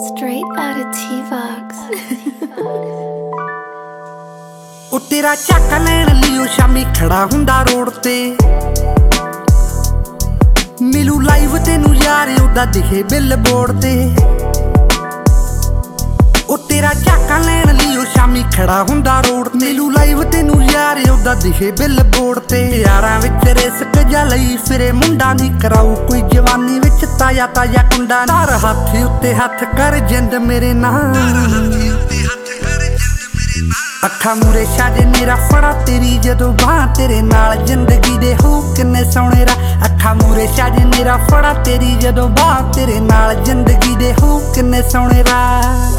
Straight out of T-Vox. ਉਹ ਤੇਰਾ ਚੱਕ ਲੈਣ ਲਈ ਉਹ ਸ਼ਾਮੀ ਖੜਾ ਹੁੰਦਾ ਰੋਡ ਤੇ ਮਿਲੂ ਲਾਈਵ ਤੈਨੂੰ ਯਾਰ ਉਹਦਾ ਦਿਖੇ ਬਿੱਲ ਬੋਰਡ ਤੇ ਉਹ ਤੇਰਾ ਚੱਕ ਲੈਣ ਲਈ ਉਹ ਸ਼ਾਮੀ ਖੜਾ ਹੁੰਦਾ ਰੋਡ ਤੇ ਮਿਲੂ ਲਾਈਵ ਤੈਨੂੰ ਯਾਰ ਉਹਦਾ ਦਿਖੇ ਬਿੱਲ ਬੋਰਡ ਤੇ ਯਾਰਾਂ ਵਿੱਚ ਰਿਸਕ ਜਾ ਲਈ ਫਿਰੇ ਮੁੰਡਾ ਨਹੀਂ ਕਰਾਊ ਕੋਈ ਜਵਾਨੀ ਵਿੱਚ ਤਾਜ਼ਾ ਤਾਜ਼ਾ ਕੁੰਡਾ ਧਰ ਹੱਥ ਉੱਤੇ ਹੱਥ ਕਰ ਜਿੰਦ ਮੇਰੇ ਨਾਲ ਅੱਖਾਂ ਮੂਰੇ ਛੱਡ ਮੇਰਾ ਫੜਾ ਤੇਰੀ ਜਦੋਂ ਬਾਹ ਤੇਰੇ ਨਾਲ ਜ਼ਿੰਦਗੀ ਦੇ ਹੋ ਕਿੰਨੇ ਸੋਹਣੇ ਰਾਹ ਅੱਖਾਂ ਮੂਰੇ ਛੱਡ ਮੇਰਾ ਫੜਾ ਤੇਰੀ ਜਦੋਂ ਬਾਹ ਤੇਰੇ ਨਾਲ ਜ਼ਿੰਦਗੀ ਦੇ ਹੋ ਕਿੰਨੇ ਸੋਹਣੇ ਰਾਹ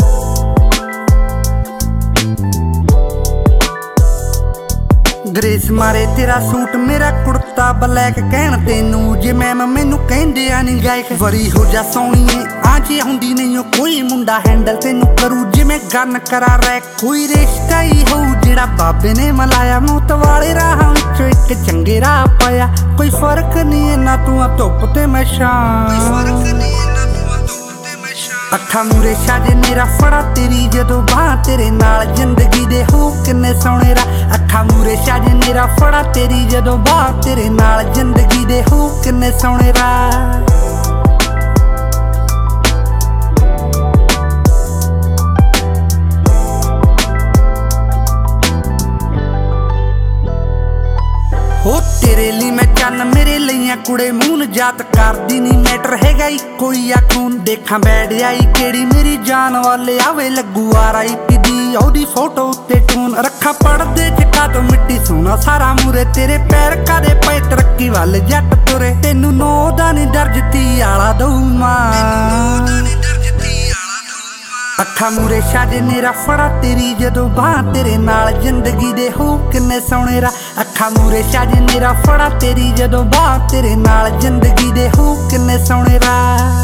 ਗ੍ਰੇਸ ਮਾਰੇ ਤੇਰਾ ਸੂਟ ਮੇਰਾ ਕੁੜਤਾ ਬਲੈਕ ਕਹਿਣ ਤੈਨੂੰ ਜੇ ਮੈਨੂੰ ਕਹਿੰਦੇ ਆ ਨਹੀਂ ਗਾਇਕ ਵਰੀ ਹੋ ਜਾ ਸੋਹਣੀਏ ਆਂਚੀ ਹੁੰਦੀ ਨਹੀਂ ਉਹ ਕੋਈ ਮੁੰਡਾ ਹੈਂਡਲ ਤੈਨੂੰ ਕਰੂ ਜਿਵੇਂ ਗਨ ਕਰਾ ਰੈ ਕੋਈ ਰਿਸ਼ਤਾ ਹੀ ਹੋਊ ਜਿਹੜਾ ਬਾਬੇ ਨੇ ਮਲਾਇਆ ਮੌਤ ਵਾਲੇ ਰਾਹਾਂ ਵਿੱਚੋਂ ਇੱਕ ਚੰਗੇ ਰਾਹ ਪਾਇਆ ਕੋਈ ਫਰਕ ਨਹੀਂ ਨਾ ਤੂੰ ਆ ਧੁੱਪ ਤੇ ਮੈਂ ਸ਼ਾਮ ਅੱਖਾਂ ਮੂਰੇ ਛੱਡ ਮੇਰਾ ਫੜਾ ਤੇਰੀ ਜਦੋਂ ਬਾਹ ਤੇਰੇ ਨਾਲ ਜ਼ਿੰਦਗੀ ਦੇ ਹੋ ਕਿੰਨੇ ਸੋਹਣੇ ਰਾਹ ਅੱਖਾਂ ਮੂਰੇ ਛੱਡ ਮੇਰਾ ਫੜਾ ਤੇਰੀ ਜਦੋਂ ਬਾਹ ਤੇਰੇ ਨਾਲ ਜ਼ਿੰਦਗੀ ਦੇ ਹੋ ਕਿੰਨੇ ਸੋਹਣੇ ਰਾਹ ਹੋ ਤੇਰੇ ਲਈ ਮੈਂ ਚੰਨ ਮੇਰੇ ਲਈਆਂ ਕੁੜੇ ਮੂੰਹ ਜਾਤ ਕਰਦੀ ਨਹੀਂ ਮੈਟਰ ਹੈਗਾ ਹੀ ਕੋਈ ਆ ਖੂਨ ਦੇਖਾਂ ਬੈਠ ਆਈ ਕਿਹੜੀ ਮੇਰੀ ਜਾਨ ਵਾਲੇ ਆਵੇ ਲੱਗੂ ਆਰਾਈ ਦੀ ਉਹਦੀ ਫੋਟੋ ਉੱਤੇ ਟੂਨ ਰੱਖਾਂ ਪੜਦੇ ਚਿੱਟਾ ਤੋਂ ਮਿੱਟੀ ਸੋਨਾ ਸਾਰਾ ਮੂਰੇ ਤੇਰੇ ਪੈਰ ਕਾਦੇ ਪਏ ਤਰੱਕੀ ਵੱਲ ਜੱਟ ਤੁਰੇ ਤੈਨੂੰ ਨੋ ਦਾ ਨਹੀਂ ਦਰਜਤੀ ਆਲਾ ਦਊ ਮਾਂ ਅੱਖਾਂ ਮੂਰੇ ਛੱਡ ਮੇਰਾ ਫੜਾ ਤੇਰੀ ਜਦੋਂ ਬਾਹ ਤੇਰੇ ਨਾਲ ਜ਼ਿੰਦਗੀ ਦੇ ਹੋ ਕਿੰਨੇ ਸੋਹਣੇ ਰਾਹ ਅੱਖਾਂ ਮੂਰੇ ਛੱਡ ਮੇਰਾ ਫੜਾ ਤੇਰੀ ਜਦੋਂ ਬਾਹ ਤੇਰੇ ਨਾਲ ਜ਼ਿੰਦਗੀ ਦੇ ਹੋ ਕਿੰਨੇ ਸੋਹਣੇ ਰਾਹ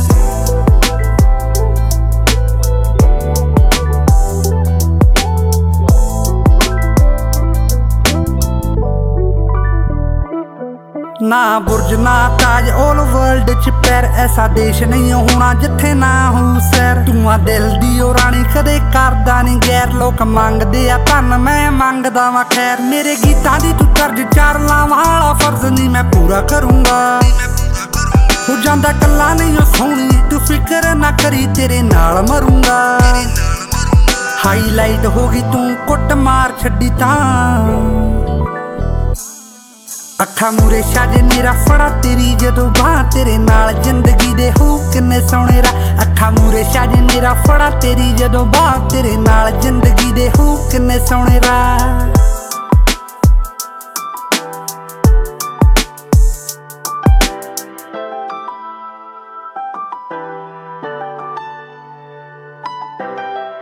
ਨਾ ਬੁਰਜ ਨਾ ਤਾਜ ਆਲ ਵਰਲਡ ਚ ਪੈਰ ਐਸਾ ਦੇਸ਼ ਨਹੀਂ ਹੋਣਾ ਜਿੱਥੇ ਨਾ ਹੋਊ ਸੈਰ ਤੂੰ ਆ ਦਿਲ ਦੀ ਉਹ ਰਾਣੀ ਕਦੇ ਕਰਦਾ ਨਹੀਂ ਗੈਰ ਲੋਕ ਮੰਗਦੇ ਆ ਧਨ ਮੈਂ ਮੰਗਦਾ ਵਾਂ ਖੈਰ ਮੇਰੇ ਗੀਤਾਂ ਦੀ ਤੂੰ ਤਰਜ ਚਾਰ ਲਾਵਾਂ ਵਾਲਾ ਫਰਜ਼ ਨਹੀਂ ਮੈਂ ਪੂਰਾ ਕਰੂੰਗਾ ਹੋ ਜਾਂਦਾ ਕੱਲਾ ਨਹੀਂ ਉਹ ਸੋਹਣੀ ਤੂੰ ਫਿਕਰ ਨਾ ਕਰੀ ਤੇਰੇ ਨਾਲ ਮਰੂੰਗਾ ਹਾਈਲਾਈਟ ਹੋ ਗਈ ਤੂੰ ਕੁੱਟ ਮਾਰ ਛੱਡੀ ਤਾਂ ਅੱਖਾਂ ਮੂਰੇ ਛੱਡ ਮੇਰਾ ਫੜਾ ਤੇਰੀ ਜਦੋਂ ਬਾਹ ਤੇਰੇ ਨਾਲ ਜ਼ਿੰਦਗੀ ਦੇ ਹੋ ਕਿੰਨੇ ਸੋਹਣੇ ਰਾਹ ਅੱਖਾਂ ਮੂਰੇ ਛੱਡ ਮੇਰਾ ਫੜਾ ਤੇਰੀ ਜਦੋਂ ਬਾਹ ਤੇਰੇ ਨਾਲ ਜ਼ਿੰਦਗੀ ਦੇ ਹੋ ਕਿੰਨੇ ਸੋਹਣੇ ਰਾਹ